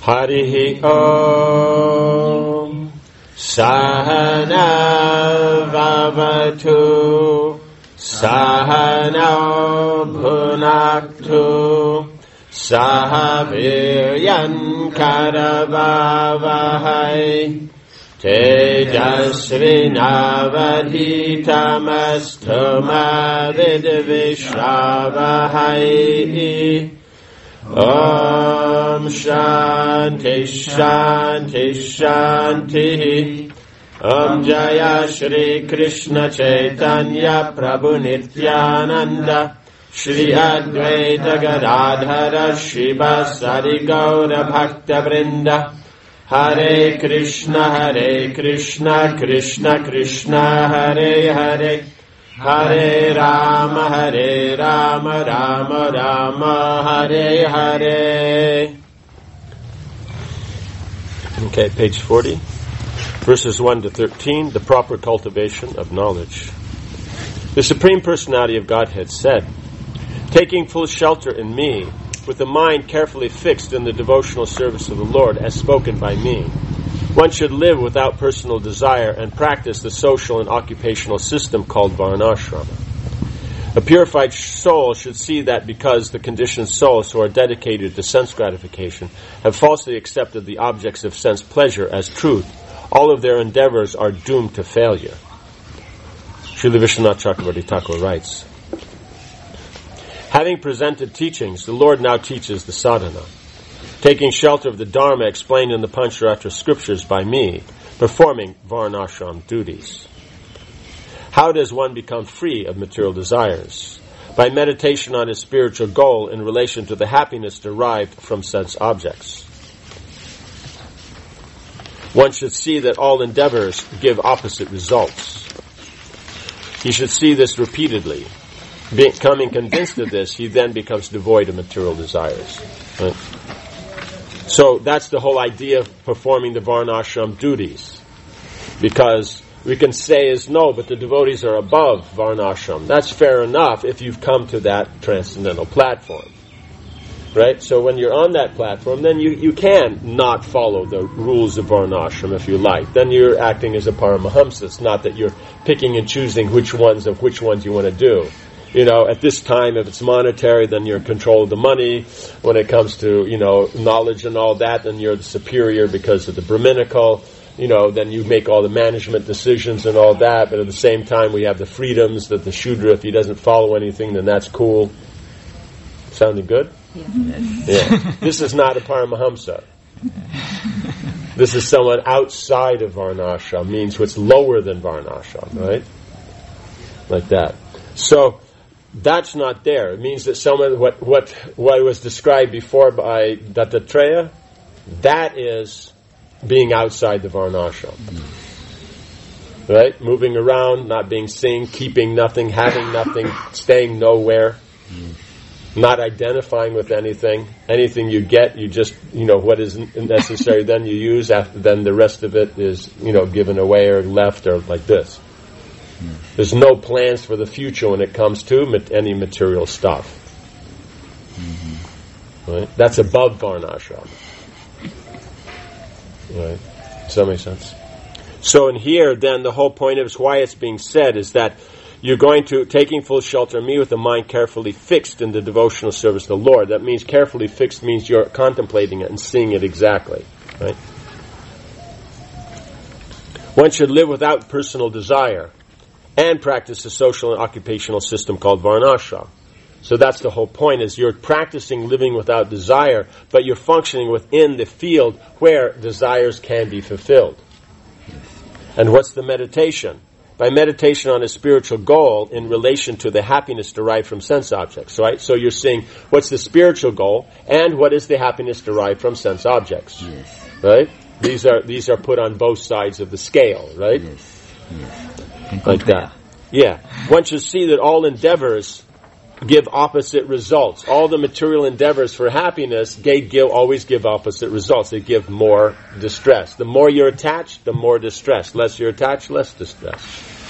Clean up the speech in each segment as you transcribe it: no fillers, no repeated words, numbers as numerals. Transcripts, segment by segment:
Harihi Om Sahana Vavatu Sahana Bhunaktu Sahaviryan Karavavahai Tejasvinavadhitamastu Vidvishavahai. Om Shanti Shanti Shanti. Om Jaya Shri Krishna Chaitanya Prabhu Nityananda Shri Advaita Gadadhara Shiva Sari Gaura Bhakta Vrinda. Hare Krishna Krishna Krishna Hare Hare Hare Rama Rama Rama Hare Hare. Okay, page 40, verses 1 to 13, the proper cultivation of knowledge. The Supreme Personality of Godhead said, taking full shelter in me, with the mind carefully fixed in the devotional service of the Lord as spoken by me, one should live without personal desire and practice the social and occupational system called Varnashrama. A purified soul should see that because the conditioned souls who are dedicated to sense gratification have falsely accepted the objects of sense pleasure as truth, all of their endeavors are doomed to failure. Srila Vishwanath Chakravarti Thakur writes, having presented teachings, the Lord now teaches the sadhana. Taking shelter of the Dharma explained in the Pancharatra scriptures by me, performing Varnashram duties. How does one become free of material desires? By meditation on his spiritual goal in relation to the happiness derived from sense objects. One should see that all endeavors give opposite results. He should see this repeatedly. Becoming convinced of this, he then becomes devoid of material desires. Right? So that's the whole idea of performing the Varnashram duties. Because we can say is no, but the devotees are above Varnashram. That's fair enough if you've come to that transcendental platform. Right? So when you're on that platform, then you can not follow the rules of Varnashram if you like. Then you're acting as a Paramahamsa. It's not that you're picking and choosing which ones you want to do. You know, at this time, if it's monetary, then you're in control of the money. When it comes to, knowledge and all that, then you're the superior because of the Brahminical. Then you make all the management decisions and all that. But at the same time, we have the freedoms that the Shudra, if he doesn't follow anything, then that's cool. Sounding good? Yeah. This is not a Paramahamsa. This is someone outside of Varnashram, means what's lower than Varnashram, right? Like that. So, that's not there. It means that someone, what was described before by Dattatreya, that is being outside the Varnashram. Right? Moving around, not being seen, keeping nothing, having nothing, staying nowhere, not identifying with anything. Anything you get, you just, what is necessary, then you use, then the rest of it is, given away or left or like this. There's no plans for the future when it comes to any material stuff. Right? That's above Varnashram. Right? Does that make sense? So in here, then, the whole point of why it's being said is that you're going to, taking full shelter of me with the mind carefully fixed in the devotional service of the Lord. That means carefully fixed means you're contemplating it and seeing it exactly. Right? One should live without personal desire and practice a social and occupational system called Varnashram. So that's the whole point, is you're practicing living without desire, but you're functioning within the field where desires can be fulfilled. And what's the meditation? By meditation on a spiritual goal in relation to the happiness derived from sense objects, right? So you're seeing what's the spiritual goal and what is the happiness derived from sense objects. Yes. Right? These are put on both sides of the scale, right? Yes. Like that. Yeah. One should see that all endeavors give opposite results. All the material endeavors for happiness always give opposite results. They give more distress. The more you're attached, the more distress. Less you're attached, less distress.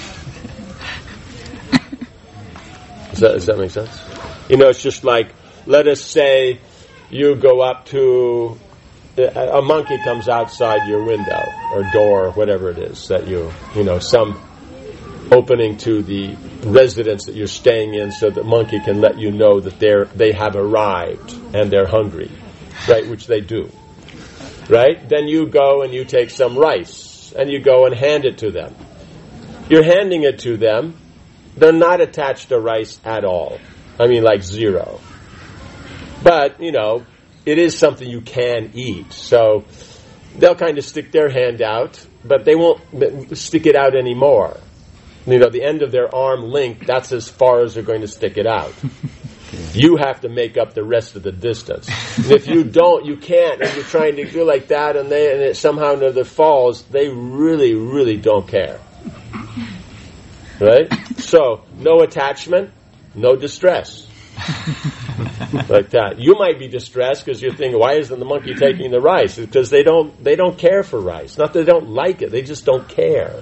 Does that make sense? It's just like, let us say you go up to a monkey comes outside your window or door, whatever it is that some opening to the residence that you're staying in, so the monkey can let you know that they have arrived and they're hungry, right? Which they do, right? Then you go and you take some rice and you go and hand it to them. You're handing it to them. They're not attached to rice at all. I mean, like zero. But, it is something you can eat. So they'll kind of stick their hand out, but they won't stick it out anymore. The end of their arm length, that's as far as they're going to stick it out. You have to make up the rest of the distance. And if you don't, you can't. And you're trying to do like that, and it somehow never falls, they really, really don't care. Right? So, no attachment, no distress. Like that. You might be distressed because you're thinking, why isn't the monkey taking the rice? It's because they don't care for rice. Not that they don't like it, they just don't care.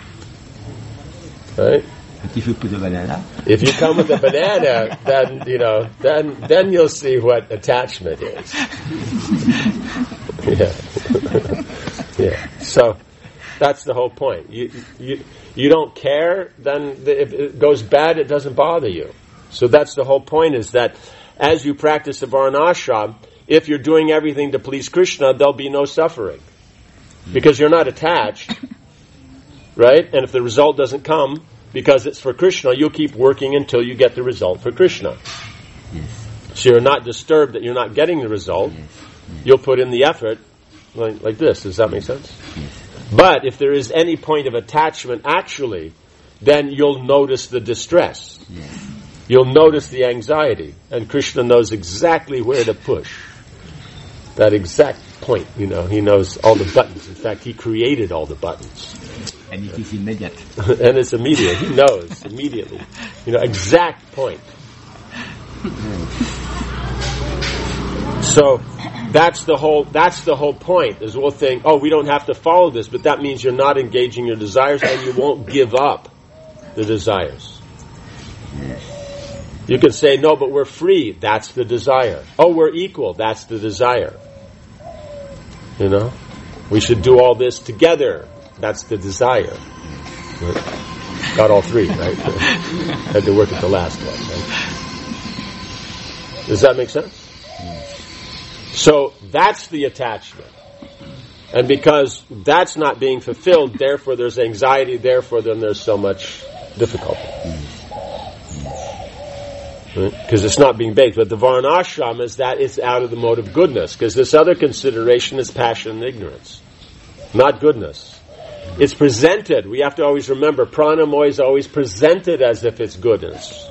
Right? If you put a banana. If you come with a banana, then you'll see what attachment is. Yeah. So that's the whole point. You don't care, then if it goes bad, it doesn't bother you. So that's the whole point, is that as you practice the Varnashram, if you're doing everything to please Krishna, there'll be no suffering. Because you're not attached. Right? And if the result doesn't come because it's for Krishna, you'll keep working until you get the result for Krishna. Yes. So you're not disturbed that you're not getting the result. Yes. You'll put in the effort like this. Does that make sense? Yes. But if there is any point of attachment, actually, then you'll notice the distress. Yes. You'll notice the anxiety. And Krishna knows exactly where to push. That exact point, He knows all the buttons. In fact, He created all the buttons. And it is immediate. And it's immediate. He knows immediately. Exact point. So that's the whole point. Is we'll think, we don't have to follow this, but that means you're not engaging your desires and you won't give up the desires. You can say, no, but we're free. That's the desire. Oh, we're equal. That's the desire. We should do all this together. That's the desire. Got all three, right? Had to work at the last one, right? Does that make sense? So that's the attachment. And because that's not being fulfilled, therefore there's anxiety, therefore then there's so much difficulty. Because it's not being baked. But the Varnashram is that it's out of the mode of goodness. Because this other consideration is passion and ignorance. Not goodness. It's presented. We have to always remember, pranamoy is always presented as if it's goodness.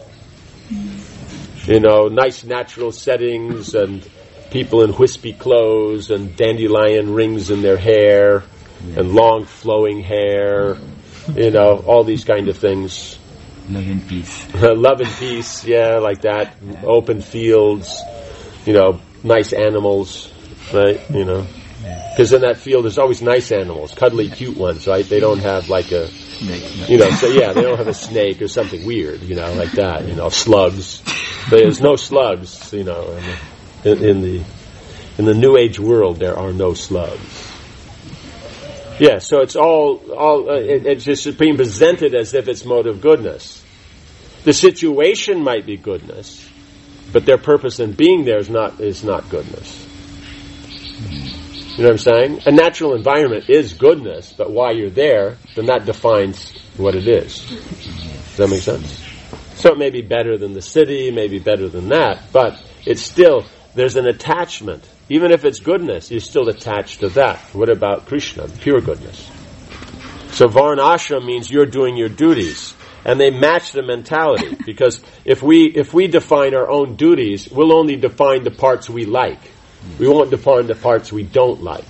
Nice natural settings and people in wispy clothes and dandelion rings in their hair and long flowing hair. All these kind of things. Love and peace. Love and peace, yeah, like that. Yeah. Open fields, nice animals, right? Because in that field there's always nice animals, cuddly, cute ones, right? They don't have like a snake. So yeah, they don't have a snake or something weird, like that. Slugs. There's no slugs, in the New Age world there are no slugs. Yeah, so it's it's just being presented as if it's mode of goodness. The situation might be goodness, but their purpose in being there is not goodness. You know what I'm saying? A natural environment is goodness, but while you're there, then that defines what it is. Does that make sense? So it may be better than the city, maybe better than that, but it's still, there's an attachment. Even if it's goodness, you're still attached to that. What about Krishna, pure goodness? So Varnashram means you're doing your duties. And they match the mentality. Because if we define our own duties, we'll only define the parts we like. We won't define the parts we don't like.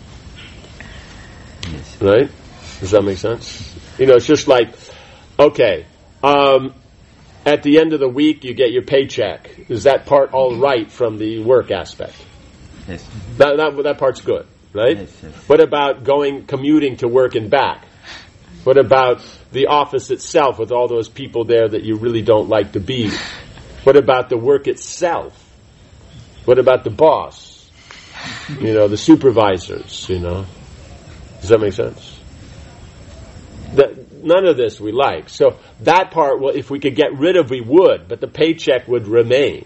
Yes. Right? Does that make sense? It's just like, okay, at the end of the week you get your paycheck. Is that part all right from the work aspect? Yes. That part's good, right? Yes. What about commuting to work and back? What about the office itself with all those people there that you really don't like to be? What about the work itself? What about the boss? the supervisors, Does that make sense? None of this we like. So that part, well, if we could get rid of, we would, but the paycheck would remain.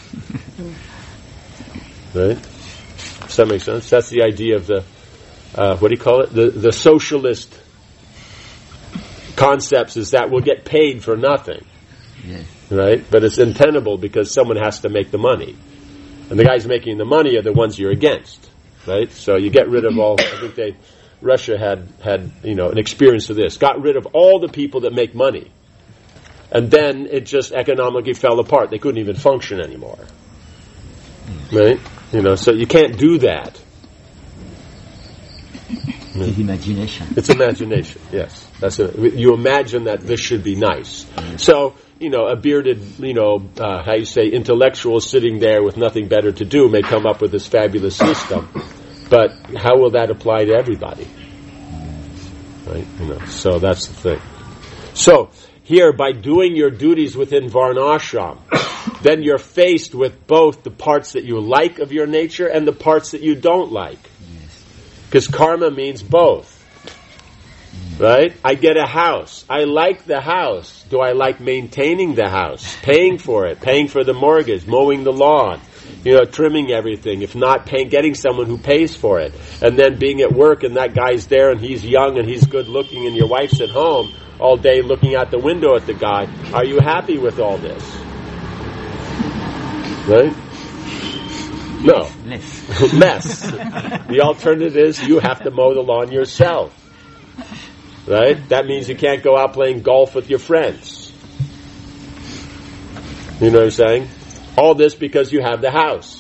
Right? Does that make sense? That's the idea of the, what do you call it? The socialist concepts is that we'll get paid for nothing. Yes. Right? But it's untenable because someone has to make the money. And the guys making the money are the ones you're against. Right? So you get rid of all, I think Russia had an experience of this. Got rid of all the people that make money. And then it just economically fell apart. They couldn't even function anymore. Right? So you can't do that. It's imagination. It's imagination, yes. You imagine that this should be nice. So, a bearded, intellectual sitting there with nothing better to do may come up with this fabulous system. But how will that apply to everybody? Right? So that's the thing. So, here, by doing your duties within Varnashram, then you're faced with both the parts that you like of your nature and the parts that you don't like. Because karma means both. Right? I get a house. I like the house. Do I like maintaining the house? Paying for it. Paying for the mortgage. Mowing the lawn. Trimming everything. If not, getting someone who pays for it. And then being at work and that guy's there and he's young and he's good looking and your wife's at home all day looking out the window at the guy. Are you happy with all this? Right? No. Less. The alternative is you have to mow the lawn yourself. Right? That means you can't go out playing golf with your friends. You know what I'm saying? All this because you have the house.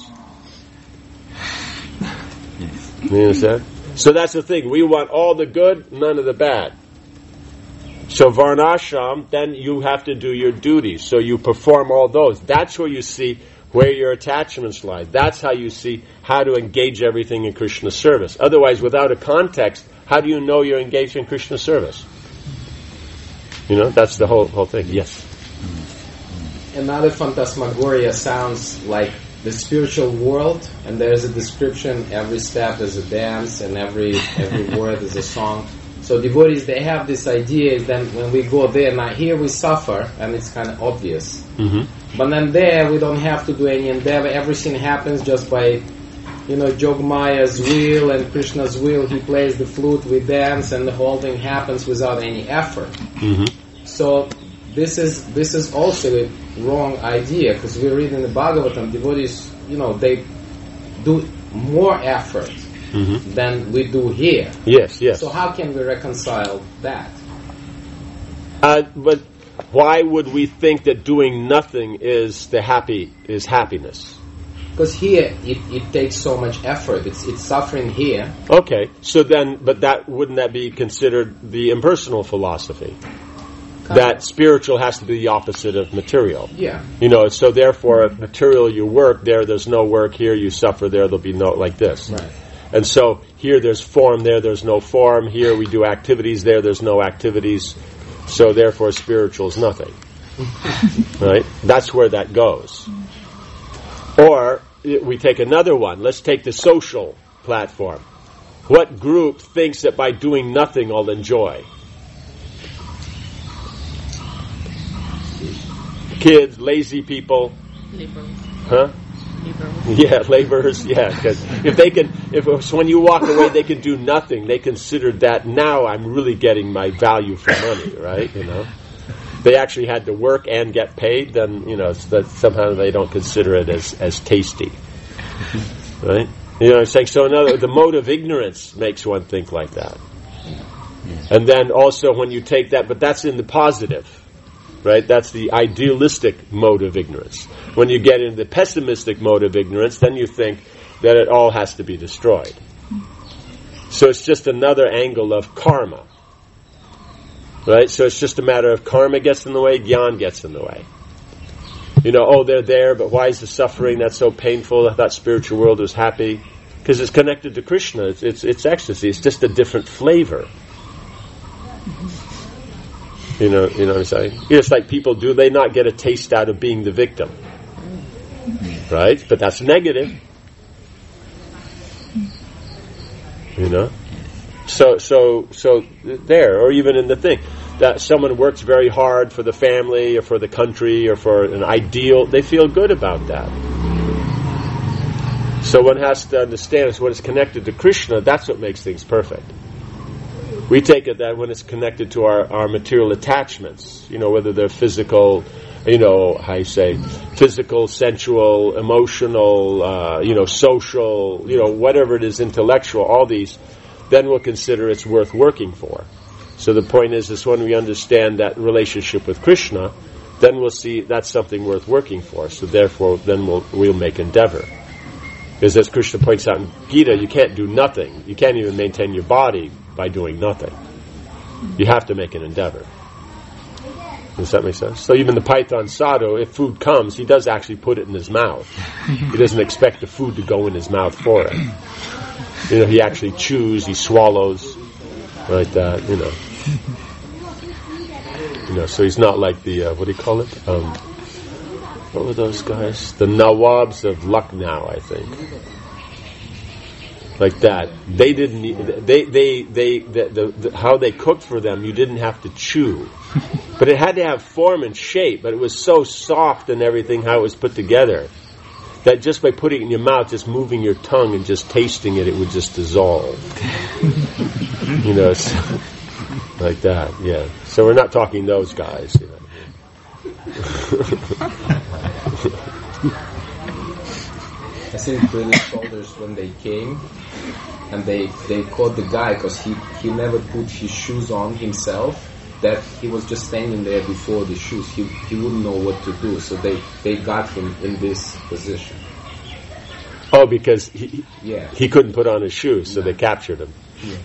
You understand? So that's the thing. We want all the good, none of the bad. So Varnashram, then you have to do your duties. So you perform all those. That's where you see where your attachments lie. That's how you see how to engage everything in Krishna's service. Otherwise, without a context, how do you know you're engaged in Krishna's service? That's the whole thing. Yes? Another phantasmagoria sounds like the spiritual world, and there's a description, every step is a dance, and every word is a song. So devotees, they have this idea that when we go there, now here we suffer, and it's kind of obvious. Mm-hmm. But then there, we don't have to do any endeavor. Everything happens just by, Jogmaya's will and Krishna's will. He plays the flute, we dance, and the whole thing happens without any effort. Mm-hmm. So this is also a wrong idea, because we read in the Bhagavatam, devotees, they do more effort than we do here. Yes. So how can we reconcile that? But why would we think that doing nothing is happiness? Because here it takes so much effort. It's suffering here. Okay, so then, but wouldn't that be considered the impersonal philosophy? That spiritual has to be the opposite of material. Yeah. So therefore, if material you work, there's no work. Here you suffer, there'll be no, like this. Right. And so here there's form, there's no form. Here we do activities, there's no activities. So therefore, spiritual is nothing. Right? That's where that goes. Or we take another one. Let's take the social platform. What group thinks that by doing nothing I'll enjoy? Kids, lazy people. Laborers. Huh? Laborers. Yeah, laborers. Yeah, because if when you walk away, they can do nothing. They consider that now I'm really getting my value for money, right? They actually had to work and get paid. Then that somehow they don't consider it as tasty, right? What I'm saying? So the mode of ignorance makes one think like that. And then also when you take that, but that's in the positive. Right? That's the idealistic mode of ignorance. When you get into the pessimistic mode of ignorance, then you think that it all has to be destroyed. So it's just another angle of karma. Right? So it's just a matter of karma gets in the way, jnana gets in the way. They're there, but why is the suffering that's so painful? I thought spiritual world was happy. Because it's connected to Krishna. It's ecstasy. It's just a different flavor. You know what I'm saying? It's like people do they not get a taste out of being the victim? Right? But that's negative. You know? So there, or even in the thing, that someone works very hard for the family or for the country or for an ideal, they feel good about that. So one has to understand is what is connected to Krishna, that's what makes things perfect. We take it that when it's connected to our material attachments, whether they're physical, physical, sensual, emotional, social, whatever it is, intellectual, all these, then we'll consider it's worth working for. So the point is when we understand that relationship with Krishna, then we'll see that's something worth working for. So therefore, then we'll make endeavor. Because as Krishna points out in Gita, you can't do nothing. You can't even maintain your body by doing nothing. You have to make an endeavor. Does that make sense? So even the Python Sadhu, if food comes, he does actually put it in his mouth. He doesn't expect the food to go in his mouth for him. He actually chews, he swallows, like that, so he's not like the, what do you call it? What were those guys? The Nawabs of Lucknow, I think. Like that. They didn't, how they cooked for them, you didn't have to chew. But it had to have form and shape, but it was so soft and everything, how it was put together, that just by putting it in your mouth, just moving your tongue and just tasting it, it would just dissolve. Like that, yeah. So we're not talking those guys, I think British soldiers, when they came, and they caught the guy because he never put his shoes on himself, that he was just standing there before the shoes. He wouldn't know what to do, so they got him in this position. Oh, because he couldn't put on his shoes, so they captured him. Yeah.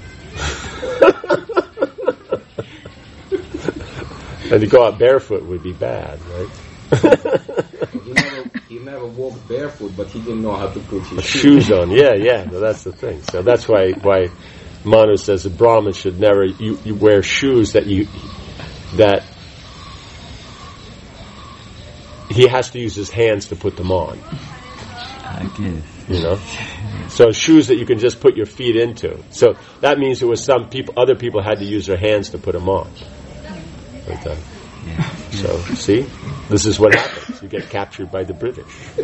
And to go out barefoot would be bad, right? He never walked barefoot, but he didn't know how to put his shoes on. Yeah. No, that's the thing. So that's why Manu says a Brahmin should never you wear shoes that he has to use his hands to put them on. So shoes that you can just put your feet into. So that means other people had to use their hands to put them on. Like that. So see, this is what happens. You get captured by the British.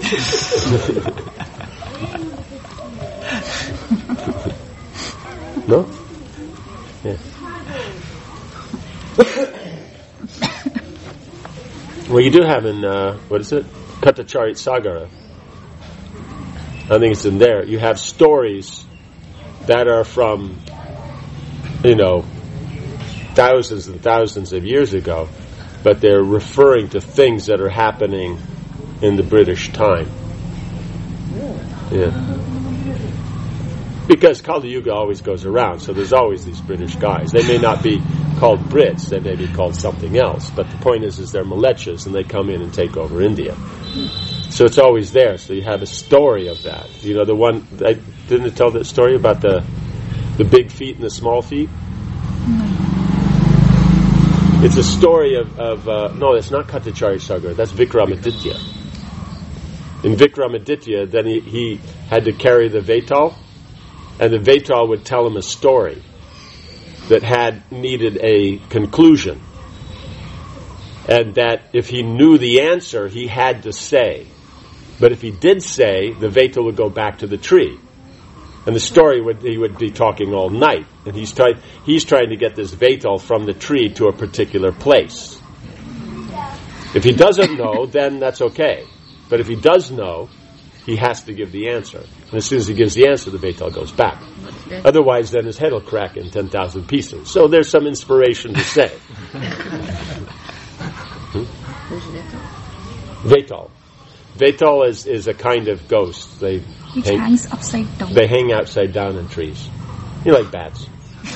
No? Yeah. Well, you do have in, what is it? Kathacharit Sagara. I think it's in there. You have stories that are from, thousands and thousands of years ago, but they're referring to things that are happening in the British time. Yeah. Because Kali Yuga always goes around, so there's always these British guys. They may not be called Brits, they may be called something else, but the point is they're Malechas, and they come in and take over India. So it's always there, so you have a story of that. The one, didn't it tell that story about the big feet and the small feet? It's a story of no, it's not Kathacharit Sagara, that's Vikramaditya. In Vikramaditya, then he had to carry the Vetal, and the Vetal would tell him a story that needed a conclusion. And that if he knew the answer, he had to say. But if he did say, the Vetal would go back to the tree. And the story he would be talking all night. And he's trying to get this Vetal from the tree to a particular place. If he doesn't know, then that's okay. But if he does know, he has to give the answer. And as soon as he gives the answer, the Vetal goes back. Otherwise, then his head will crack in 10,000 pieces. So there's some inspiration to say. Vetal. Vetal is a kind of ghost. Which hangs upside down. They hang upside down in trees. Like bats.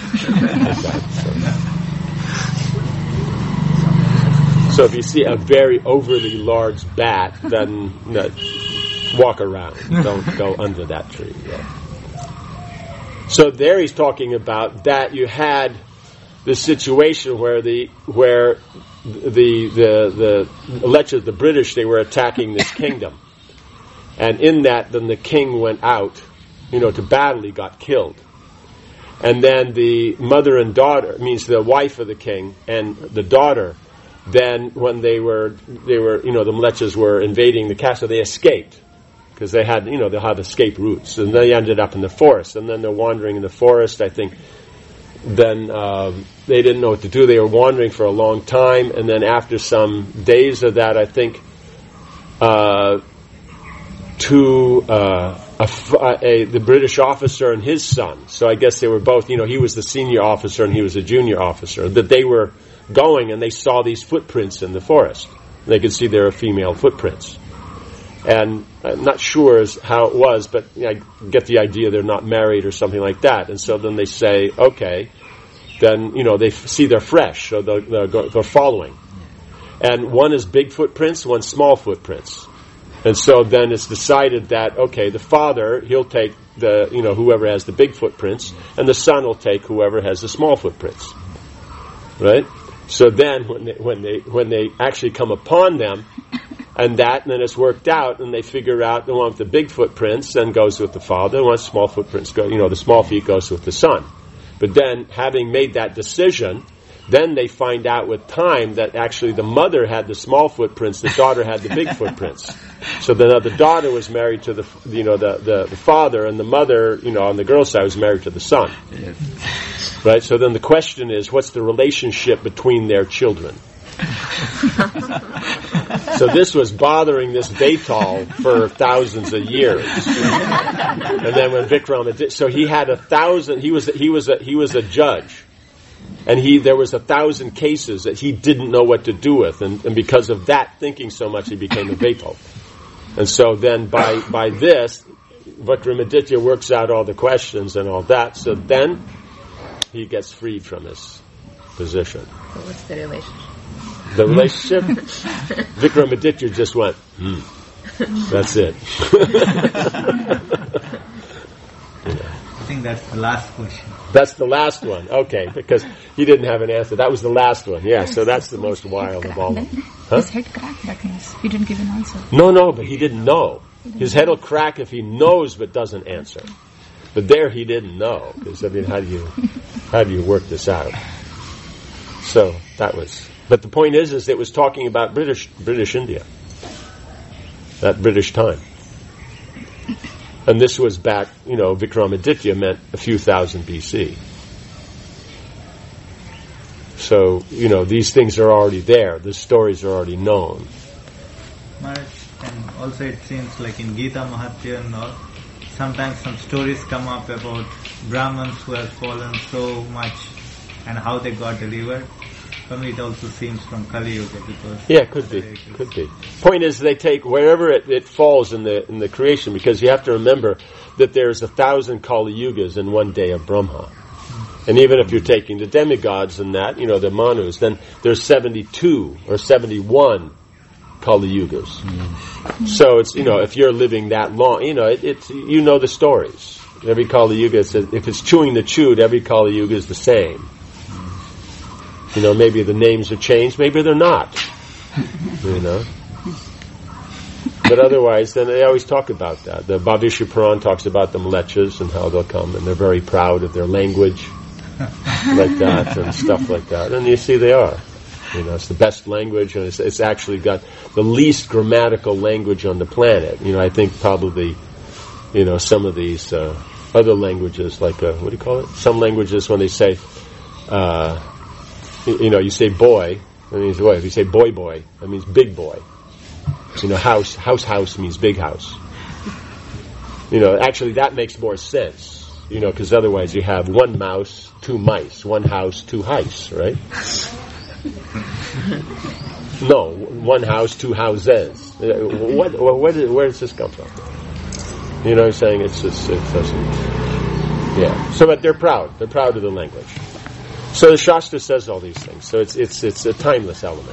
So if you see a very overly large bat, then walk around. Don't go under that tree. Yeah. So there he's talking about that you had the situation where the Lechas, the British, they were attacking this kingdom, and in that, then the king went out, to battle. He got killed, And then the mother and daughter, means the wife of the king and the daughter, then when they were, the Mlechas were invading the castle, they escaped. Because they had escape routes. And they ended up in the forest. And then they're wandering in the forest, I think. Then they didn't know what to do. They were wandering for a long time. And then after some days of that, I think, the British officer and his son. So I guess they were both, he was the senior officer and he was a junior officer. That they were going and they saw these footprints in the forest. They could see there were female footprints. And I'm not sure how it was, but I get the idea they're not married or something like that. And so then they say, okay, then, they see they're fresh, so they're following. And one is big footprints, one small footprints. And so then it's decided that, okay, the father, he'll take whoever has the big footprints, and the son will take whoever has the small footprints. Right? So then when they actually come upon them, and then it's worked out, and they figure out the one with the big footprints then goes with the father, and one with small footprints the small feet goes with the son. But then, having made that decision, then they find out with time that actually the mother had the small footprints, the daughter had the big footprints. So then the daughter was married to the father, and the mother, on the girl's side was married to the son. Yes. Right? So then the question is, what's the relationship between their children? So this was bothering this Beital for thousands of years. And then when Vikramaditya, so he had 1,000. He was a judge, and there was 1,000 cases that he didn't know what to do with, and because of that thinking so much, he became a Beital. And so then by this, Vikramaditya works out all the questions and all that. So then he gets freed from his position. So what's the relationship? The relationship, Vikramaditya just went, that's it. I think that's the last question. That's the last one. Okay, because he didn't have an answer. That was the last one. Yeah, so that's the most wild of all of them. Huh? His head cracked, that means. He didn't give an answer. No, but he didn't know. His head will crack if he knows but doesn't answer. But there he didn't know. Because, how do you work this out? So, that was... But the point is it was talking about British India. That British time. And this was back, Vikramaditya meant a few thousand BC. So, these things are already there. The stories are already known. And also it seems like in Gita Mahatya and all, sometimes some stories come up about Brahmins who have fallen so much and how they got delivered. For me, it also seems from Kali Yuga because could be. Point is, they take wherever it falls in the creation, because you have to remember that there's 1,000 Kali Yugas in one day of Brahma, and even if you're taking the demigods and that, the Manus, then there's 72 or 71 Kali Yugas. So it's if you're living that long, it's the stories. Every Kali Yuga says if it's chewing the chewed, every Kali Yuga is the same. Maybe the names are changed, maybe they're not. But otherwise, then they always talk about that. The Bhavishya Puran talks about the Mlechas and how they'll come, and they're very proud of their language, like that, and stuff like that. And you see they are. It's the best language, and it's actually got the least grammatical language on the planet. I think probably, some of these other languages, like, what do you call it? Some languages, when they say... you say boy, that means boy. If you say boy, that means big boy. House means big house. Actually that makes more sense. Because otherwise you have one mouse, two mice, one house, two hice, right? No, one house, two houses. Where does this come from? What I'm saying? It doesn't. Yeah. So, but they're proud. They're proud of the language. So the Shastra says all these things. So it's a timeless element.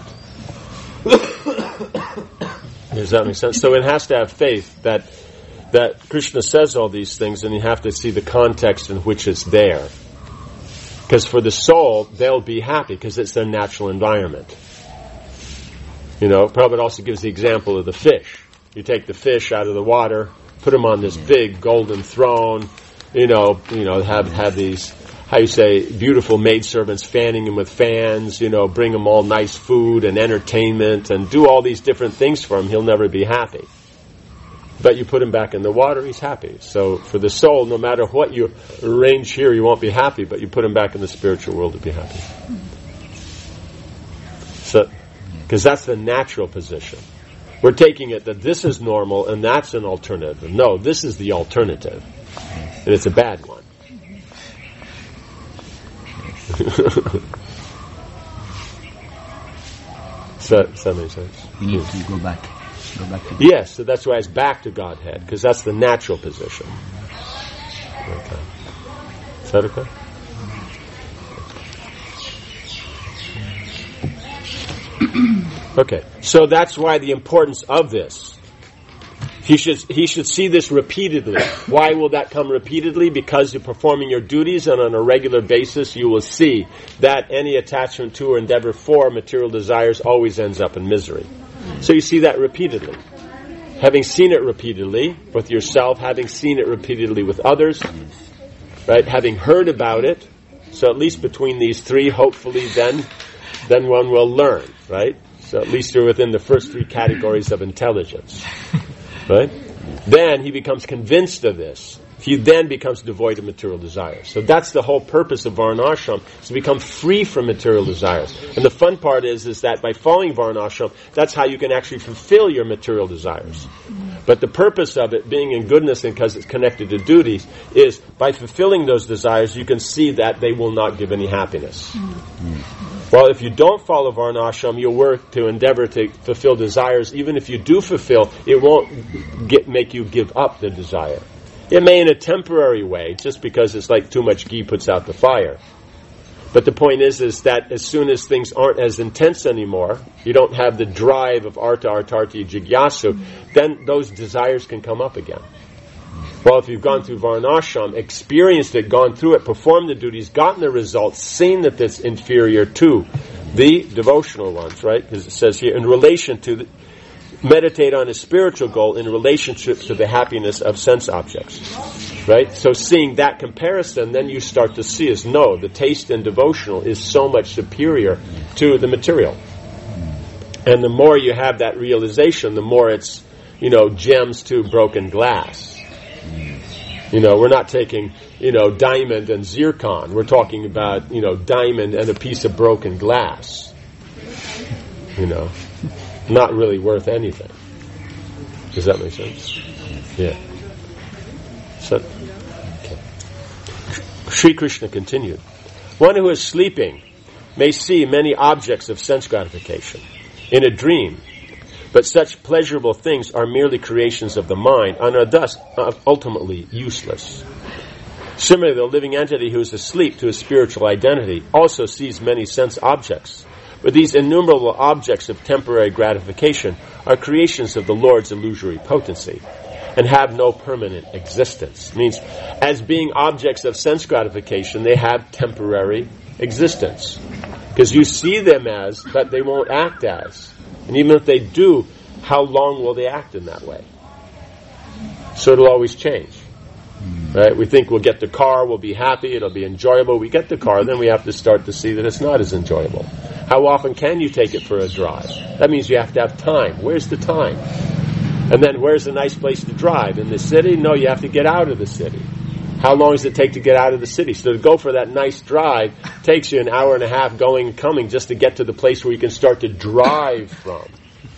Does that make sense? So it has to have faith that Krishna says all these things, and you have to see the context in which it's there. Because for the soul, they'll be happy because it's their natural environment. Prabhupada also gives the example of the fish. You take the fish out of the water, put them on this big golden throne, have these how you say, beautiful maidservants fanning him with fans, bring him all nice food and entertainment and do all these different things for him, he'll never be happy. But you put him back in the water, he's happy. So for the soul, no matter what you arrange here, you won't be happy, but you put him back in the spiritual world to be happy. So, because that's the natural position. We're taking it that this is normal and that's an alternative. No, this is the alternative. And it's a bad one. Does that make sense? We need to go back. Yes, so that's why it's back to Godhead, because that's the natural position. Okay. Is that okay? Okay, so that's why the importance of this. He should see this repeatedly. Why will that come repeatedly? Because you're performing your duties, and on a regular basis you will see that any attachment to or endeavor for material desires always ends up in misery. So you see that repeatedly. Having seen it repeatedly with yourself, having seen it repeatedly with others, right? Having heard about it, so at least between these three, hopefully then one will learn, right? So at least you're within the first three categories of intelligence, right? Then he becomes convinced of this. He then becomes devoid of material desires. So that's the whole purpose of Varnashram, is to become free from material desires. And the fun part is that by following Varnashram, that's how you can actually fulfill your material desires. But the purpose of it, being in goodness and because it's connected to duties, is by fulfilling those desires, you can see that they will not give any happiness. Well, if you don't follow Varnashram, you'll work to endeavor to fulfill desires. Even if you do fulfill, it won't make you give up the desire. It may in a temporary way, just because it's like too much ghee puts out the fire. But the point is that as soon as things aren't as intense anymore, you don't have the drive of arta, artarti, jigyasu, then those desires can come up again. Well, if you've gone through Varnashram, experienced it, gone through it, performed the duties, gotten the results, seen that it's inferior to the devotional ones, right? Because it says here, in relation to meditate on a spiritual goal in relationship to the happiness of sense objects, right? So seeing that comparison, then you start to see as no, the taste in devotional is so much superior to the material. And the more you have that realization, the more it's, gems to broken glass. We're not taking, diamond and zircon. We're talking about, diamond and a piece of broken glass. Not really worth anything. Does that make sense? Yeah. So, okay. Sri Krishna continued. One who is sleeping may see many objects of sense gratification in a dream, but such pleasurable things are merely creations of the mind and are thus ultimately useless. Similarly, the living entity who is asleep to his spiritual identity also sees many sense objects. But these innumerable objects of temporary gratification are creations of the Lord's illusory potency and have no permanent existence. It means, as being objects of sense gratification, they have temporary existence. Because you see them as, but they won't act as. And even if they do, how long will they act in that way? So it'll always change. Right? We think we'll get the car, we'll be happy, it'll be enjoyable. We get the car, then we have to start to see that it's not as enjoyable. How often can you take it for a drive? That means you have to have time. Where's the time? And then where's a nice place to drive? In the city? No, you have to get out of the city. How long does it take to get out of the city? So to go for that nice drive takes you an hour and a half going and coming just to get to the place where you can start to drive from.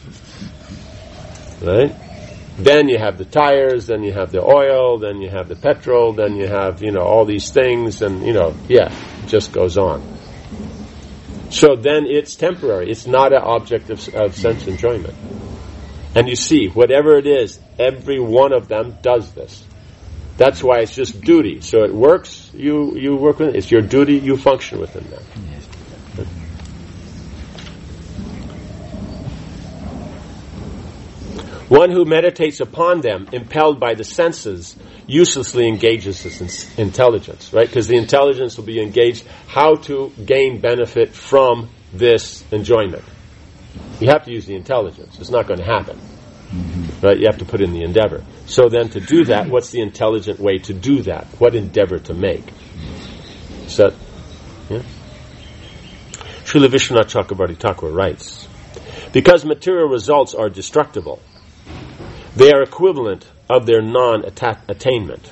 Right? Then you have the tires, then you have the oil, then you have the petrol, then you have, all these things, and, it just goes on. So then it's temporary. It's not an object of sense enjoyment. And you see, whatever it is, every one of them does this. That's why it's just duty. So it works, you work with it. It's your duty, you function within them. One who meditates upon them, impelled by the senses, uselessly engages his intelligence, right? Because the intelligence will be engaged how to gain benefit from this enjoyment. You have to use the intelligence. It's not going to happen. Right? You have to put in the endeavor. So then to do that, what's the intelligent way to do that? What endeavor to make? Is that, yeah? Srila Vishwanath Chakravarti Thakur writes, because material results are destructible, they are equivalent of their non-attainment.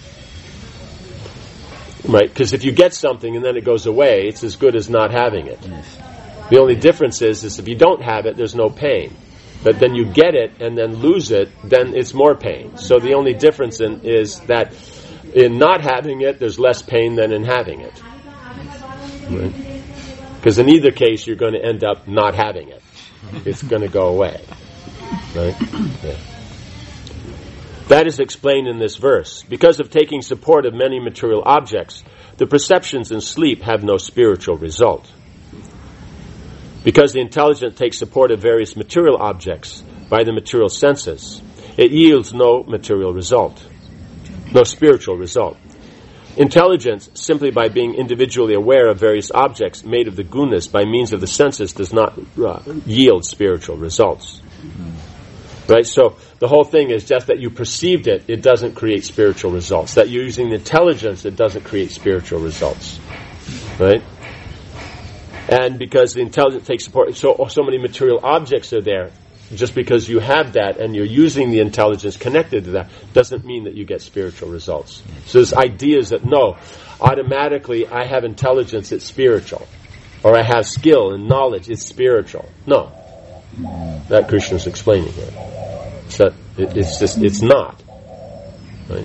Right? Because if you get something and then it goes away, it's as good as not having it. Yes. The only difference is if you don't have it, there's no pain. But then you get it and then lose it, then it's more pain. So the only difference is that in not having it, there's less pain than in having it. Right? Because in either case, you're going to end up not having it. It's going to go away. Right? Yeah. That is explained in this verse. Because of taking support of many material objects, the perceptions in sleep have no spiritual result. Because the intelligence takes support of various material objects by the material senses, it yields no material result, no spiritual result. Intelligence, simply by being individually aware of various objects made of the gunas by means of the senses, does not yield spiritual results. Right? So the whole thing is just that you perceived it, it doesn't create spiritual results. That you're using the intelligence, it doesn't create spiritual results. Right? And because the intelligence takes support, so many material objects are there, just because you have that and you're using the intelligence connected to that, doesn't mean that you get spiritual results. So there's ideas that, no, automatically I have intelligence, it's spiritual. Or I have skill and knowledge, it's spiritual. No. That Krishna's explaining here. So it's not. Right?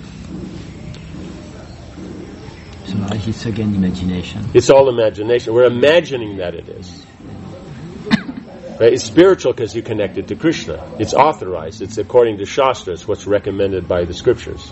So it's again imagination. It's all imagination. We're imagining that it is. Right? It's spiritual because you connect it to Krishna. It's authorized. It's according to Shastra. It's what's recommended by the scriptures.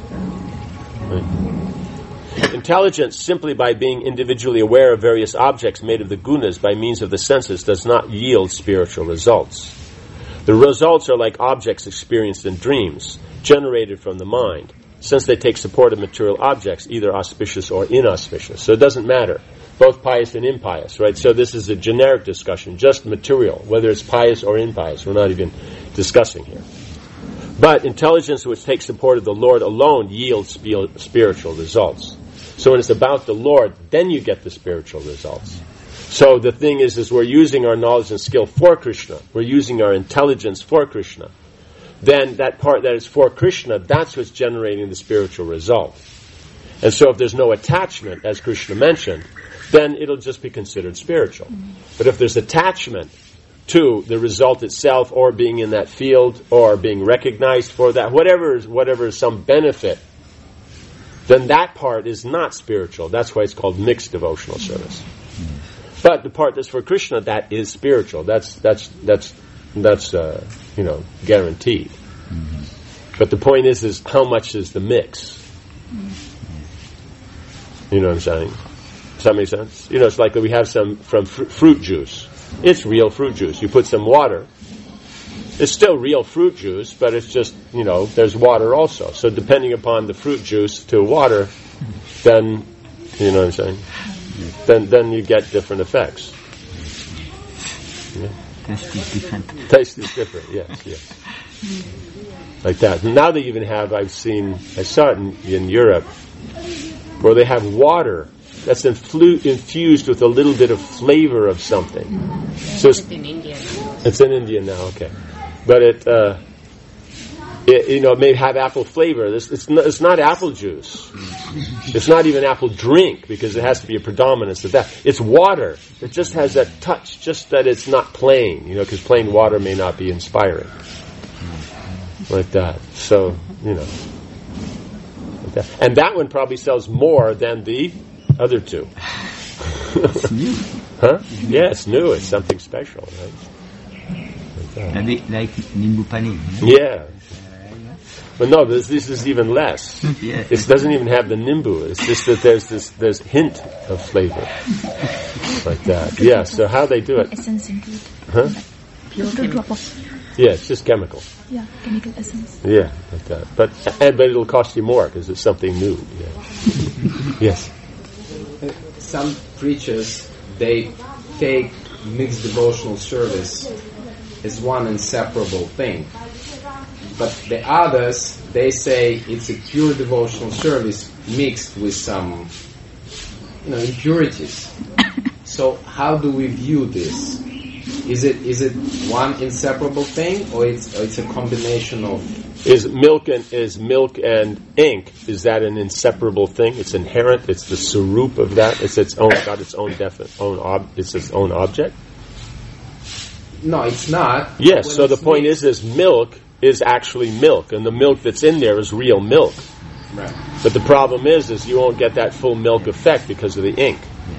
Right? Intelligence, simply by being individually aware of various objects made of the gunas by means of the senses, does not yield spiritual results. The results are like objects experienced in dreams, generated from the mind, since they take support of material objects, either auspicious or inauspicious. So it doesn't matter. Both pious and impious, right? So this is a generic discussion, just material, whether it's pious or impious. We're not even discussing here. But intelligence which takes support of the Lord alone yields spiritual results. So when it's about the Lord, then you get the spiritual results. So the thing is we're using our knowledge and skill for Krishna. We're using our intelligence for Krishna. Then that part that is for Krishna, that's what's generating the spiritual result. And so if there's no attachment, as Krishna mentioned, then it'll just be considered spiritual. But if there's attachment to the result itself, or being in that field, or being recognized for that, whatever is some benefit, then that part is not spiritual. That's why it's called mixed devotional service. But the part that's for Krishna, that is spiritual. That's guaranteed. But the point is how much is the mix? You know what I'm saying? Does that make sense? It's like we have some from fruit juice. It's real fruit juice. You put some water. It's still real fruit juice, but it's just, there's water also. So depending upon the fruit juice to water, then, you know what I'm saying? Then you get different effects. Yeah. Taste is different. Taste is different, yes. Like that. Now they even have, I saw it in Europe, where they have water that's infused with a little bit of flavor of something. So it's in India now. It's in India now, okay. But it may have apple flavor. It's not apple juice. It's not even apple drink, because it has to be a predominance of that. It's water. It just has that touch, just that it's not plain, because plain water may not be inspiring. Like that. So, like that. And that one probably sells more than the other two. It's new. Huh? Yeah, it's new. It's something special, right? Like Nimbu Pani. Yeah. But no, this is even less. Yeah. It doesn't even have the nimbu. It's just that there's hint of flavor. Like that. Yeah, so how they do it? Essence into it. Huh? Little drop of. Yeah, it's just chemical. Yeah, chemical essence. Yeah, like that. But it'll cost you more because it's something new. Yeah. Yes. Some preachers, they take mixed devotional service as one inseparable thing. But the others, they say it's a pure devotional service mixed with some impurities. So how do we view this? Is it one inseparable thing, or it's a combination of? Is milk and ink? Is that an inseparable thing? It's inherent. It's the sarup of that. It's its own. Got its own it's its own object. No, it's not. Yes. When So the it's point mixed- is milk is actually milk, and the milk that's in there is real milk. Right. But the problem is you won't get that full milk effect because of the ink.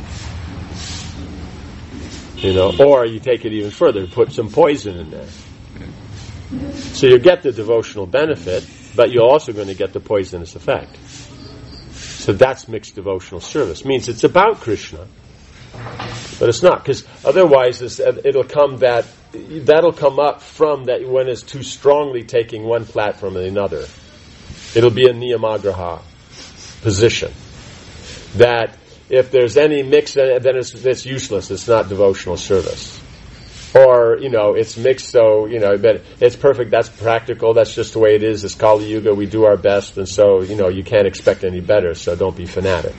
Or you take it even further, put some poison in there. So you get the devotional benefit, but you're also going to get the poisonous effect. So that's mixed devotional service. Means it's about Krishna, but it's not, because otherwise that'll come up from that when it's too strongly taking one platform and another. It'll be a niyamagraha position. That if there's any mix, then it's useless. It's not devotional service. Or, it's mixed, so, but it's perfect, that's practical, that's just the way it is. It's Kali Yuga, we do our best, and so, you can't expect any better, so don't be fanatic.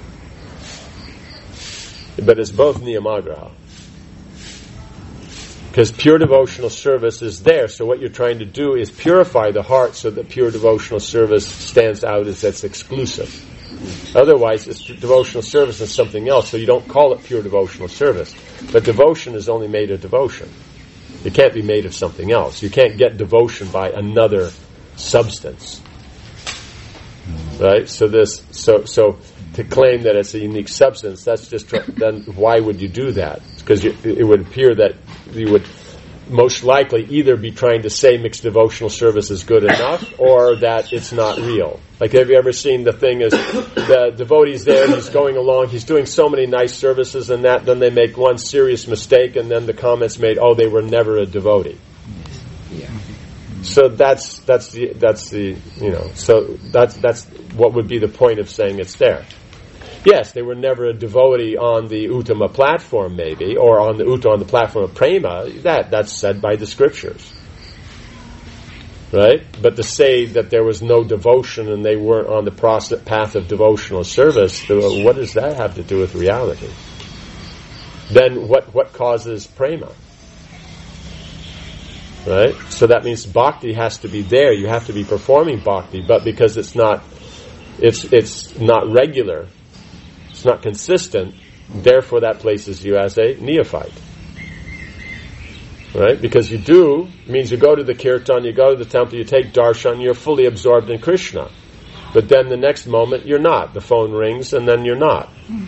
But it's both niyamagraha. Because pure devotional service is there, so what you're trying to do is purify the heart so that pure devotional service stands out as it's exclusive. Otherwise, it's devotional service and something else, so you don't call it pure devotional service. But devotion is only made of devotion. It can't be made of something else. You can't get devotion by another substance. Right? So to claim that it's a unique substance, that's just then why would you do that? Because it would appear that you would most likely either be trying to say mixed devotional service is good enough, or that it's not real. Like, have you ever seen the thing is the devotee's there, he's going along, he's doing so many nice services and that, then they make one serious mistake, and then the comment's made, they were never a devotee. Yeah. So that's what would be the point of saying it's there. Yes, they were never a devotee on the Uttama platform, maybe, or on the platform of prema. That's said by the scriptures, right? But to say that there was no devotion and they weren't on the path of devotional service, what does that have to do with reality? Then what causes prema? Right? So that means bhakti has to be there. You have to be performing bhakti, but because it's not regular. It's not consistent, therefore that places you as a neophyte. Right? Because means you go to the kirtan, you go to the temple, you take darshan, you're fully absorbed in Krishna. But then the next moment you're not. The phone rings and then you're not.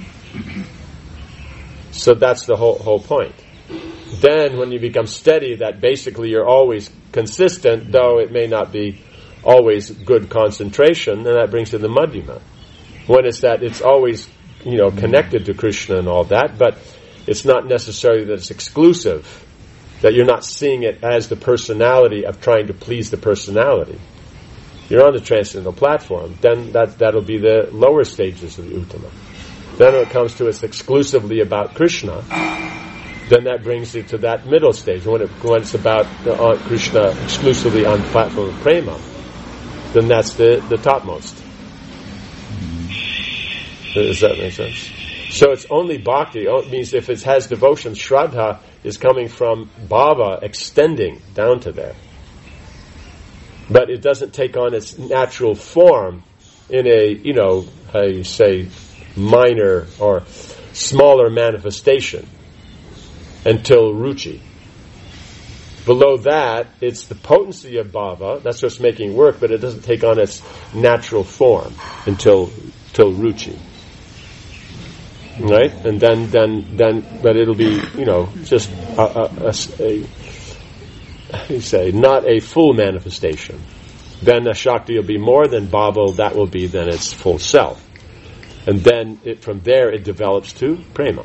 So that's the whole point. Then when you become steady, that basically you're always consistent, though it may not be always good concentration, and that brings to the madhyama. When it's that it's always connected to Krishna and all that, but it's not necessarily that it's exclusive, that you're not seeing it as the personality of trying to please the personality. You're on the transcendental platform, then that'll be the lower stages of the Uttama. Then when it comes to it's exclusively about Krishna, then that brings you to that middle stage. When it's about Krishna exclusively on the platform of prema, then that's the topmost. Does that make sense? So it's only bhakti. It means if it has devotion, shraddha is coming from bhava extending down to there. But it doesn't take on its natural form in a, minor or smaller manifestation until ruchi. Below that, it's the potency of bhava, that's what's making work, but it doesn't take on its natural form until ruchi. Right? And then, but it'll be, just not a full manifestation. Then a Shakti will be more than bhava, that will be then its full self. And then from there it develops to prema.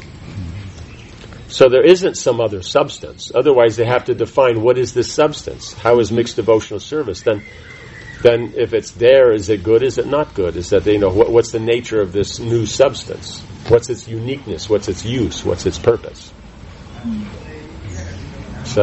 So there isn't some other substance. Otherwise they have to define what is this substance. How is mixed devotional service? Then if it's there, is it good? Is it not good? Is that what's the nature of this new substance? What's its uniqueness? What's its use? What's its purpose? So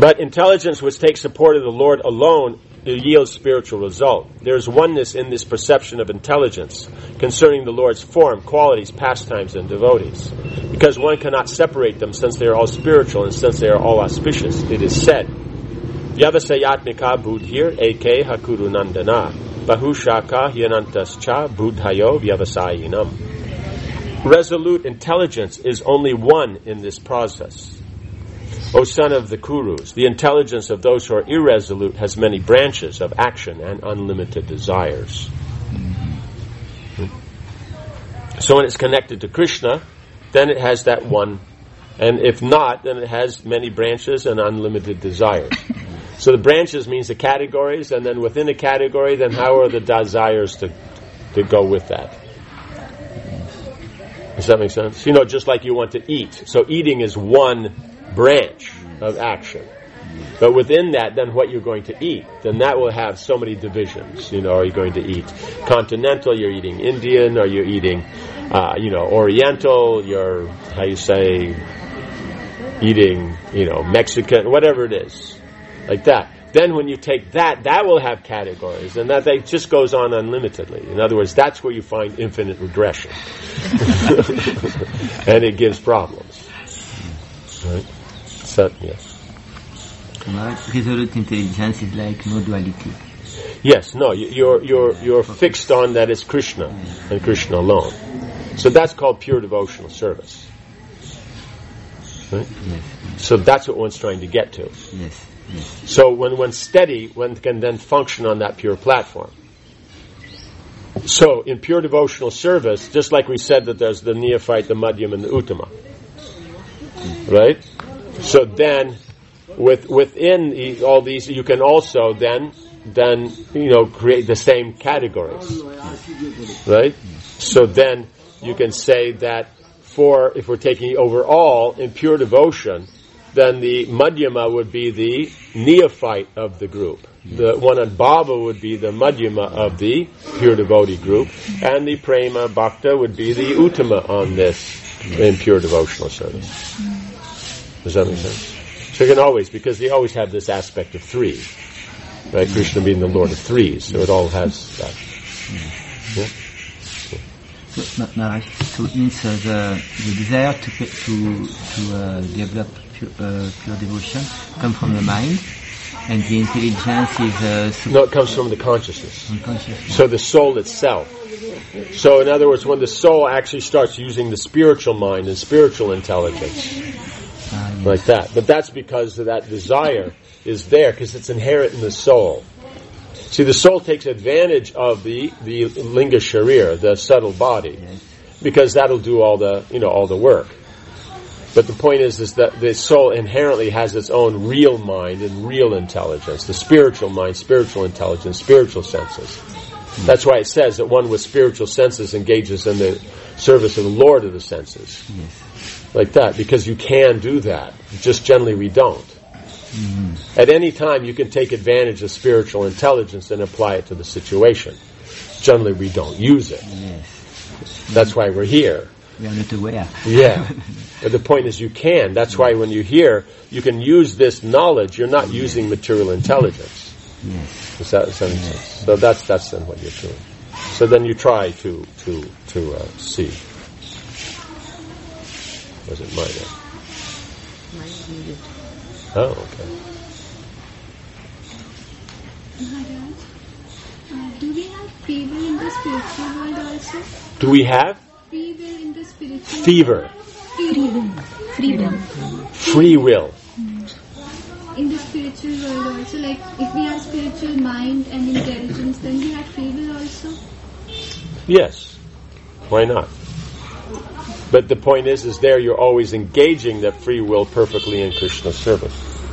But intelligence which takes support of the Lord alone yields spiritual result. There is oneness in this perception of intelligence concerning the Lord's form, qualities, pastimes, and devotees. Because one cannot separate them since they are all spiritual and since they are all auspicious. It is said, Vyavasayatmika budhir eke hakuru nandana bahushaka hyanantascha budhayo vyavasayinam. Resolute intelligence is only one in this process. O son of the Kurus, the intelligence of those who are irresolute has many branches of action and unlimited desires. So when it's connected to Krishna, then it has that one. And if not, then it has many branches and unlimited desires. So the branches means the categories, and then within a category, then how are the desires to go with that? Does that make sense? You know, just like you want to eat. So eating is one branch of action. But within that, then what you're going to eat, then that will have so many divisions. You know, are you going to eat continental, you're eating Indian, or you're eating, Oriental, you're, eating, Mexican, whatever it is. Like that. Then when you take that will have categories, and that just goes on unlimitedly. In other words, that's where you find infinite regression. And it gives problems. Right? So, yes. Resolute intelligence is like no duality. Yes, no, you're fixed on that it's Krishna and Krishna alone. So that's called pure devotional service. Right? Yes. So that's what one's trying to get to. Yes. Yes. So when one's steady, one can then function on that pure platform. So in pure devotional service, just like we said that there's the neophyte, the madhyam, and the uttama. Right? So then, within all these, you can also then create the same categories, right? So then you can say that if we're taking overall in pure devotion, then the madhyama would be the neophyte of the group. The one on bhava would be the madhyama of the pure devotee group, and the prema bhakta would be the uttama on this in pure devotional service. Does that make sense? So you can always, because they always have this aspect of three, right? Krishna being the Lord of threes, so it all has that. Yeah? So, Maharaj, so it means the desire to develop pure devotion comes from the mind, and the intelligence is... No, it comes from the consciousness. So the soul itself. So in other words, when the soul actually starts using the spiritual mind and spiritual intelligence, like that. But that's because that desire is there, because it's inherent in the soul. See, the soul takes advantage of the linga sharir, the subtle body, because that'll do all the work. But the point is that the soul inherently has its own real mind and real intelligence, the spiritual mind, spiritual intelligence, spiritual senses. That's why it says that one with spiritual senses engages in the service of the Lord of the senses. Yes. Like that, because you can do that. Just generally we don't. Mm-hmm. At any time you can take advantage of spiritual intelligence and apply it to the situation. Generally we don't use it. Yes. That's why we're here. We are not aware. Yeah. But the point is you can. That's why when you're here, you can use this knowledge. You're not using material intelligence. Yes. Does that make sense? So that's then what you're doing. So then you try to see. Was it mine? Oh, okay. Maharaj, do we have fever in the spiritual world also? Do we have? Fever in the spiritual Fever. Freedom. Free will. In the spiritual world also, like if we have spiritual mind and intelligence, then we have free will also? Yes. Why not? But the point is there you're always engaging that free will perfectly in Krishna's service.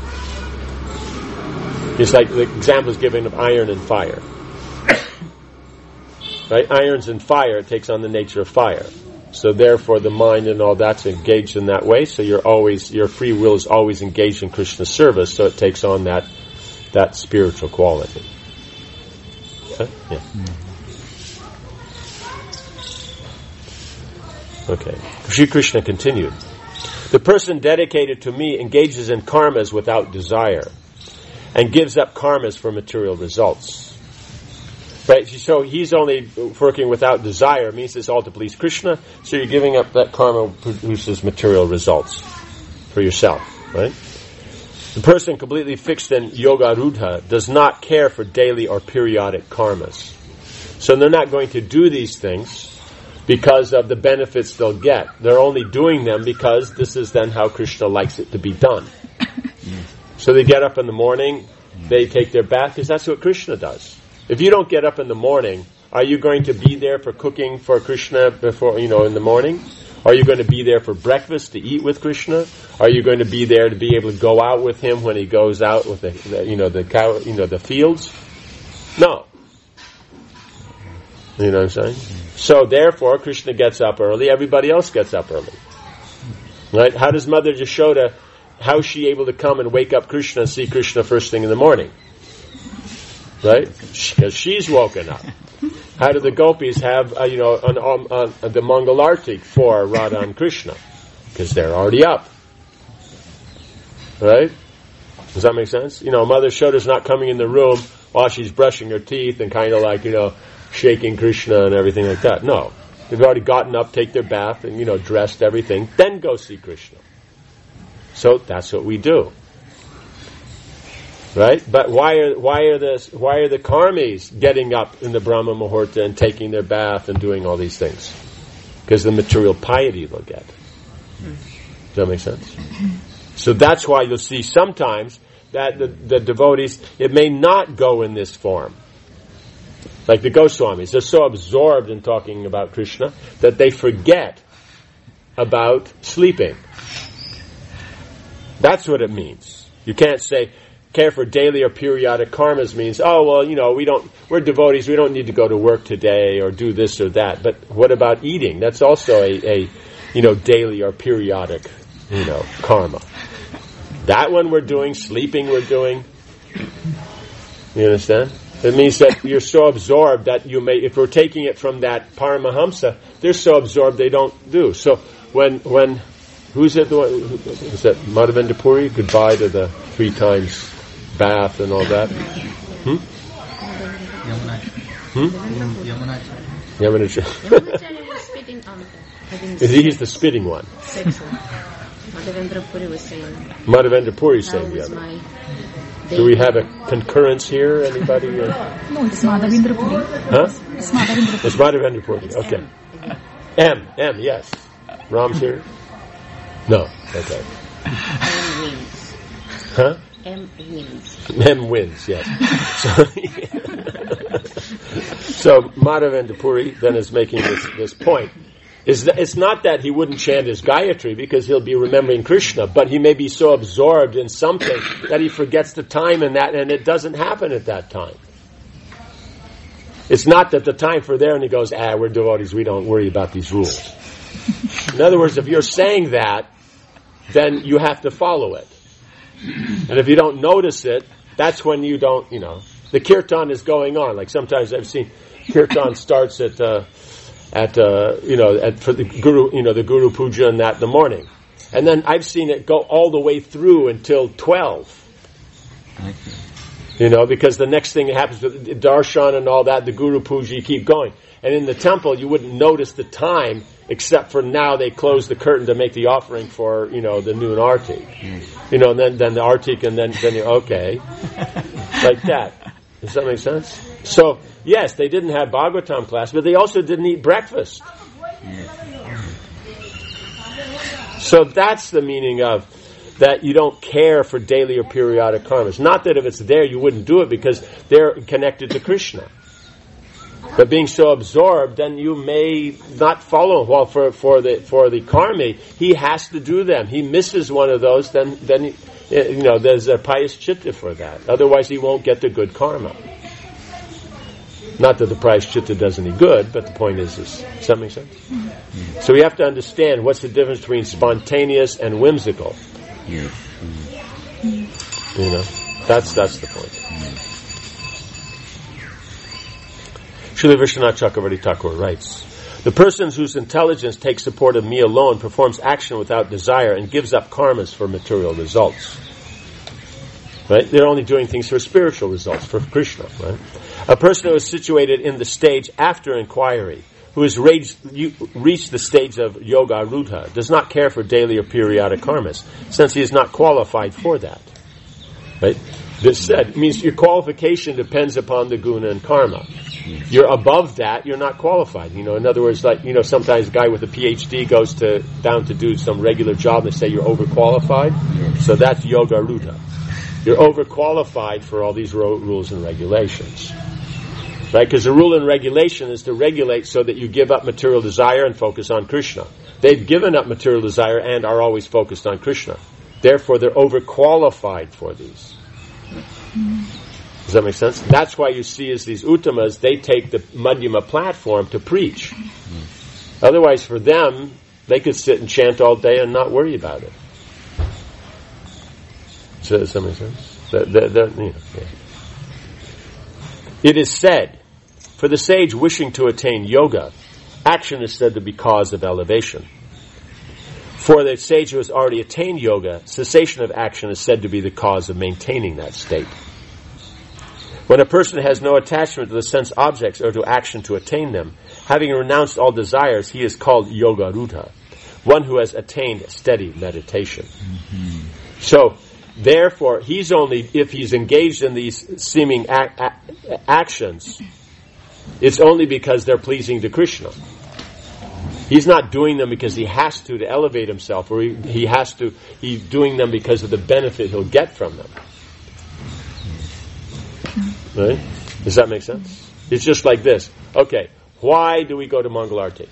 It's like the examples given of iron and fire. Right? Iron's in fire, it takes on the nature of fire. So therefore the mind and all that's engaged in that way, so your free will is always engaged in Krishna's service, so it takes on that spiritual quality. Okay? Yeah. Okay. Sri Krishna continued. The person dedicated to me engages in karmas without desire and gives up karmas for material results. Right? So he's only working without desire. It means it's all to please Krishna. So you're giving up that karma produces material results for yourself. Right? The person completely fixed in yoga rudha does not care for daily or periodic karmas. So they're not going to do these things because of the benefits they'll get. They're only doing them because this is then how Krishna likes it to be done. So they get up in the morning, they take their bath, because that's what Krishna does. If you don't get up in the morning, are you going to be there for cooking for Krishna before, in the morning? Are you going to be there for breakfast to eat with Krishna? Are you going to be there to be able to go out with him when he goes out with the fields? No. You know what I'm saying? So therefore, Krishna gets up early, everybody else gets up early. Right? How does Mother Yashoda, how is she able to come and wake up Krishna and see Krishna first thing in the morning? Right? Because she's woken up. How do the gopis have, the Mangalartik for Radha and Krishna? Because they're already up. Right? Does that make sense? Mother Yashoda's not coming in the room while she's brushing her teeth and kind of like, shaking Krishna and everything like that. No. They've already gotten up, take their bath, and, dressed everything, then go see Krishna. So that's what we do. Right? But why are the karmis getting up in the Brahma Muhurta and taking their bath and doing all these things? Because the material piety they'll get. Does that make sense? So that's why you'll see sometimes that the devotees, it may not go in this form. Like the Goswamis, they're so absorbed in talking about Krishna that they forget about sleeping. That's what it means. You can't say, care for daily or periodic karmas means, we're devotees, we don't need to go to work today or do this or that. But what about eating? That's also a daily or periodic, karma. That one we're doing, sleeping we're doing. You understand? It means that you're so absorbed that you may, if we're taking it from that Paramahamsa, they're so absorbed they don't do. So when who's it? Is that Madhavendra Puri? Goodbye to the 3 times bath and all that. Yamunacharya was spitting on the. He's the spitting one. Madhavendra Puri was saying. Madhavendra Puri saying the other. Do we have a concurrence here? Anybody? No, it's Madhavendra Puri. Huh? It's Madhavendra Puri. It's Madhavendra Puri. Okay. M, yes. Ram's here? No. Okay. M wins. Huh? M wins. M wins, yes. So Madhavendra Puri then is making this point. It's not that he wouldn't chant his Gayatri because he'll be remembering Krishna, but he may be so absorbed in something that he forgets the time in that, and it doesn't happen at that time. It's not that the time for there and he goes, we're devotees, we don't worry about these rules. In other words, if you're saying that, then you have to follow it. And if you don't notice it, that's when you don't, the kirtan is going on. Like sometimes I've seen kirtan starts for the guru, the guru puja and that in the morning. And then I've seen it go all the way through until 12. Because the next thing that happens with darshan and all that, the guru puja, you keep going. And in the temple, you wouldn't notice the time, except for now they close the curtain to make the offering for, the noon artik. And then the artik, and then you're okay. Like that. Does that make sense? So, yes, they didn't have Bhagavatam class, but they also didn't eat breakfast. So that's the meaning of that you don't care for daily or periodic karmas. Not that if it's there you wouldn't do it because they're connected to Krishna. But being so absorbed, then you may not follow. Well, for the karmi, he has to do them. He misses one of those, then there's a pious chitta for that. Otherwise, he won't get the good karma. Not that the pious chitta does any good, but the point is does that make sense? Mm-hmm. So we have to understand what's the difference between spontaneous and whimsical. Yeah. That's the point. Srila Vishwanath Chakravarti Thakur writes, The person whose intelligence takes support of me alone performs action without desire and gives up karmas for material results. Right? They're only doing things for spiritual results, for Krishna. Right? A person who is situated in the stage after inquiry, who has reached the stage of yoga rudha, does not care for daily or periodic karmas, since he is not qualified for that. Right? This said means your qualification depends upon the guna and karma. You're above that, you're not qualified. In other words, sometimes a guy with a PhD goes down to do some regular job and they say you're overqualified. So that's yoga rudha. You're overqualified for all these rules and regulations. Right? Because the rule and regulation is to regulate so that you give up material desire and focus on Krishna. They've given up material desire and are always focused on Krishna. Therefore, they're overqualified for these. Does that make sense? That's why you see as these uttamas, they take the Madhyama platform to preach. Otherwise, for them, they could sit and chant all day and not worry about it. Does that make sense? It is said, for the sage wishing to attain yoga, action is said to be cause of elevation. For the sage who has already attained yoga, cessation of action is said to be the cause of maintaining that state. When a person has no attachment to the sense objects or to action to attain them, having renounced all desires, he is called yoga rudha, one who has attained steady meditation. Mm-hmm. So, therefore, he's only, if he's engaged in these seeming actions, it's only because they're pleasing to Krishna. He's not doing them because he has to elevate himself, or he's doing them because of the benefit he'll get from them. Right? Does that make sense? It's just like this. Okay, why do we go to Mangalarti?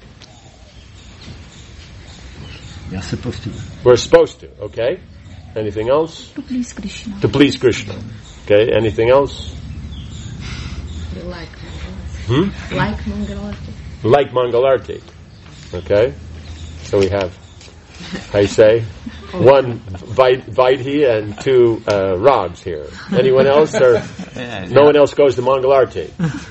We are supposed to. We're supposed to, okay? Anything else? To please Krishna. To please Krishna. Okay, anything else? Like Mangalarti. Like Mangalarti. Like Mangalarti. Okay? So we have, how you say? One Vaidhi and two Rags here. Anyone else? Or no one else goes to Mangalarti?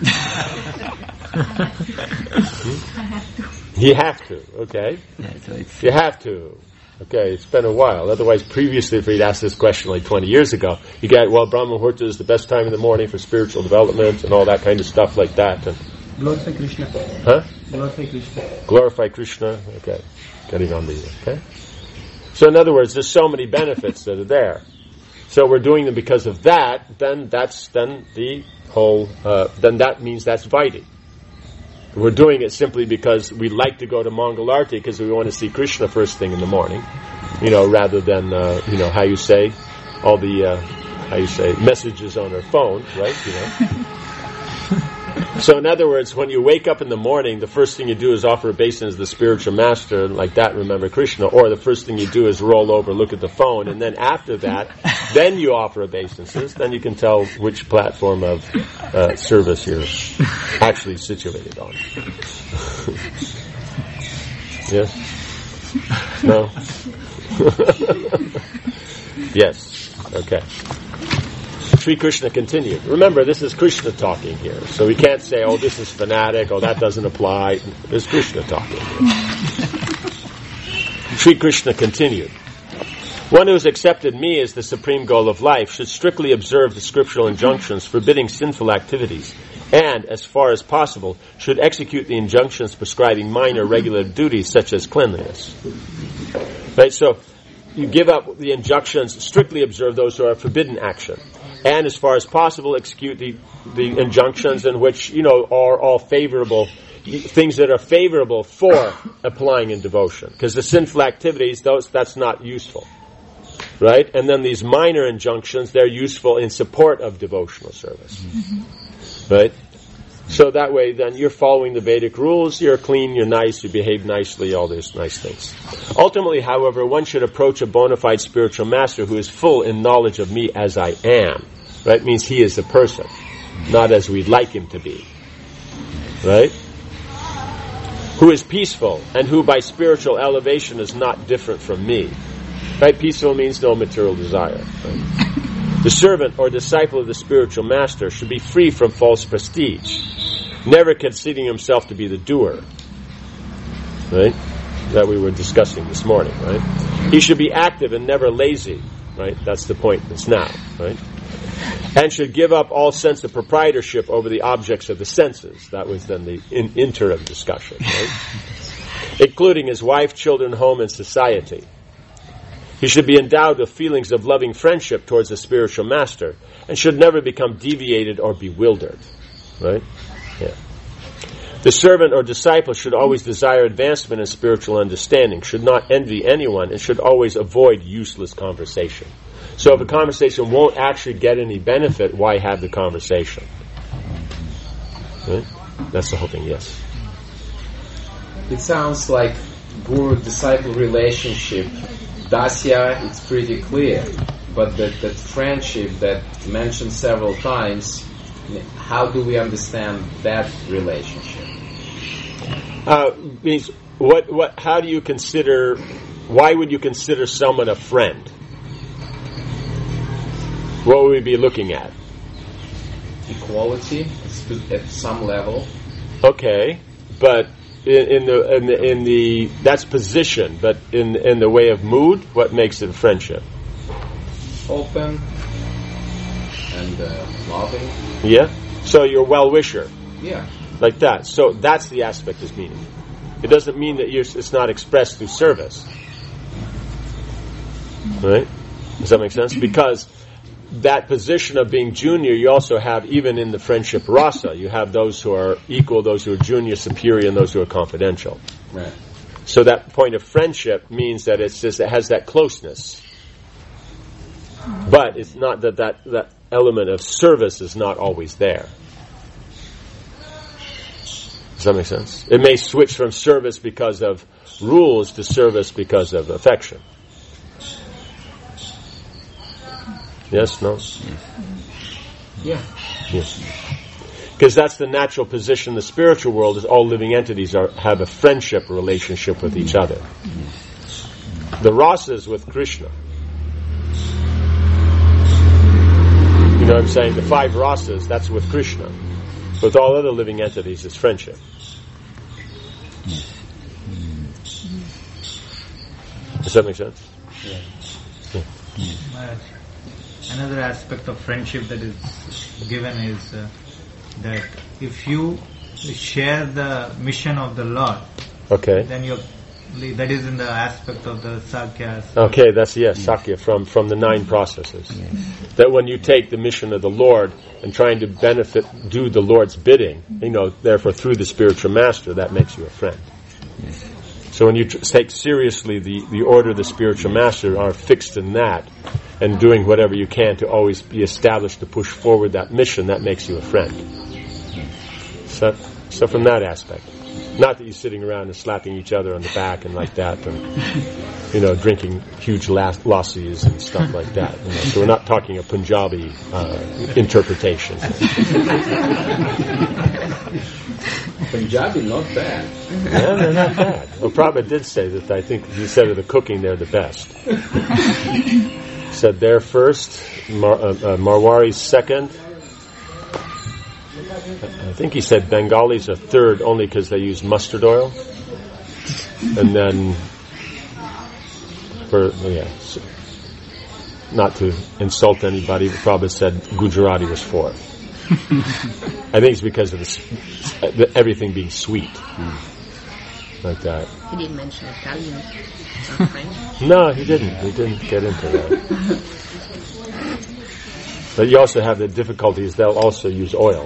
You have to, okay? You have to. Okay, it's been a while. Otherwise, previously, if you'd asked this question like 20 years ago, you get, Brahma Muhurta is the best time in the morning for spiritual development and all that kind of stuff like that. And glorify Krishna. Huh? Glorify Krishna. Glorify Krishna. Okay. Getting on the, okay? So in other words, there's so many benefits that are there. So we're doing them because of that, then that means that's Vaidhi. We're doing it simply because we like to go to Mangalarti because we want to see Krishna first thing in the morning, rather than, how you say, all the, messages on our phone, right, So in other words, when you wake up in the morning, the first thing you do is offer obeisance to the spiritual master, and like that, remember Krishna, or the first thing you do is roll over, look at the phone, and then after that, then you offer obeisances, then you can tell which platform of service you're actually situated on. Yes? No? Yes. Okay. Sri Krishna continued. Remember, this is Krishna talking here. So we can't say, this is fanatic, that doesn't apply. This is Krishna talking here. Sri Krishna continued. One who has accepted me as the supreme goal of life should strictly observe the scriptural injunctions forbidding sinful activities and, as far as possible, should execute the injunctions prescribing minor regular duties such as cleanliness. Right, so you give up the injunctions, strictly observe those who are forbidden action. And as far as possible, execute the injunctions in which, are all favorable, things that are favorable for applying in devotion. Because the sinful activities, that's not useful. Right? And then these minor injunctions, they're useful in support of devotional service. Mm-hmm. Right? So that way, then, you're following the Vedic rules, you're clean, you're nice, you behave nicely, all these nice things. Ultimately, however, one should approach a bona fide spiritual master who is full in knowledge of me as I am. Right? Means he is a person, not as we'd like him to be. Right? Who is peaceful, and who by spiritual elevation is not different from me. Right? Peaceful means no material desire. Right? The servant or disciple of the spiritual master should be free from false prestige, never conceding himself to be the doer. right? That we were discussing this morning, right? He should be active and never lazy, right? That's the point that's now, right? And should give up all sense of proprietorship over the objects of the senses. That was then the interim discussion, right? Including his wife, children, home, and society. He should be endowed with feelings of loving friendship towards the spiritual master and should never become deviated or bewildered, right? Yeah. The servant or disciple should always desire advancement in spiritual understanding, should not envy anyone, and should always avoid useless conversation. So if a conversation won't actually get any benefit, why have the conversation? Right? That's the whole thing, yes. It sounds like guru-disciple relationship. Dasya, it's pretty clear. But that friendship that mentioned several times, how do we understand that relationship? Means how do you consider, why would you consider someone a friend? What would we be looking at? Equality at some level. Okay, but in the that's position, but in the way of mood, what makes it a friendship? Open and loving. Yeah. So you're a well-wisher. Yeah. Like that. So that's the aspect is meaning. It doesn't mean that it's not expressed through service. Right? Does that make sense? Because that position of being junior, you also have even in the friendship rasa. You have those who are equal, those who are junior, superior, and those who are confidential. Right. So that point of friendship means that it has that closeness. But it's not that element of service is not always there. Does that make sense? It may switch from service because of rules to service because of affection. Yes? No? Yeah. Yes. Because that's the natural position in the spiritual world, is all living entities have a friendship relationship with each other. The rasas with Krishna. You know what I'm saying? The 5 rasas, that's with Krishna. With all other living entities, it's friendship. Does that make sense? Yeah. Yeah. Another aspect of friendship that is given is that if you share the mission of the Lord, okay, then that is in the aspect of the Sakya. Okay, that's Sakya from the 9 processes. Yes. That when you take the mission of the Lord and trying to do the Lord's bidding, therefore through the spiritual master, that makes you a friend. Yes. So when you take seriously the order of the spiritual master are fixed in that, and doing whatever you can to always be established to push forward that mission, that makes you a friend. So from that aspect. Not that you're sitting around and slapping each other on the back and like that, and drinking huge lassies and stuff like that. So we're not talking a Punjabi interpretation. Punjabi, not bad. Yeah, they're not bad. Well, Prabhupada did say that. I think he said of the cooking, they're the best. Said they're first, Marwari's second. I think he said Bengalis are third only because they use mustard oil. And then, not to insult anybody, but Prabhupada said Gujarati was fourth. I think it's because of everything being sweet. Like that. He didn't mention Italian. No, he didn't. He didn't get into that. But you also have the difficulties, they'll also use oil.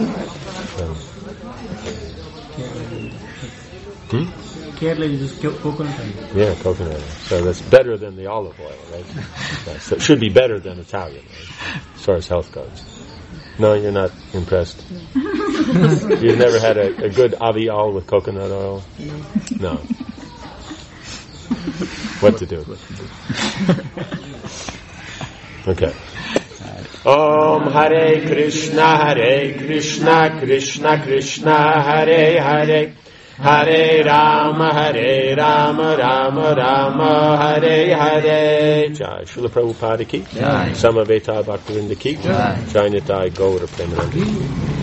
Kerala uses coconut oil. Yeah, coconut oil. So that's better than the olive oil, right? So it should be better than Italian, right? As far as health goes. No, you're not impressed? You've never had a good avial with coconut oil? No. What to do? Okay. Om Hare Krishna, Krishna Krishna, Hare Hare, Hare Rama, Rama Rama, Hare Hare. Jai Srila Prabhupada ki, Samaveta Bhaktivinoda ki, Jai Nitai Gaura Premanandi.